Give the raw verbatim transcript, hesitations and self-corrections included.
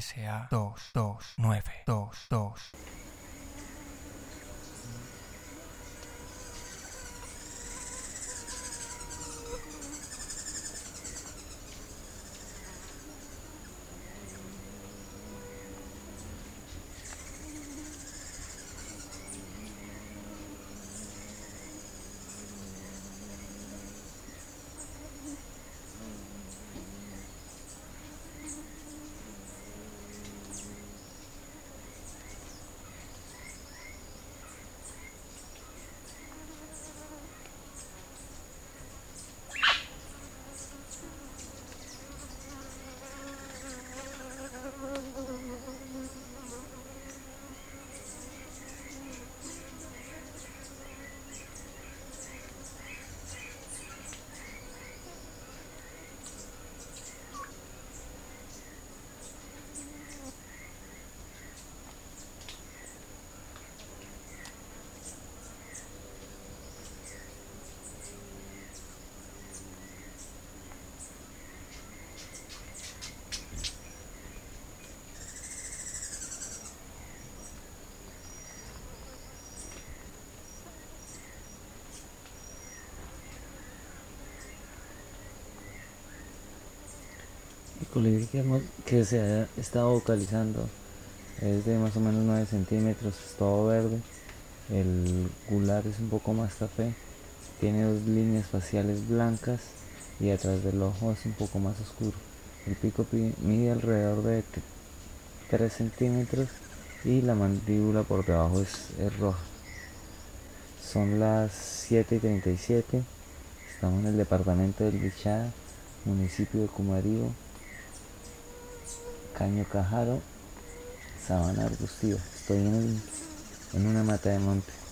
S A dos dos nueve dos dos. El colibrí que, hemos- que se ha estado vocalizando es de más o menos nueve centímetros, es todo verde. El gular es un poco más café, tiene dos líneas faciales blancas y atrás del ojo es un poco más oscuro. El pico pi- mide alrededor de tres centímetros y la mandíbula por debajo es, es roja. Son las siete y treinta y siete. Estamos en el departamento del Bichada, municipio de Cumarío, Caño Cajaro, sabana arbustiva. Estoy en, el- en una mata de monte.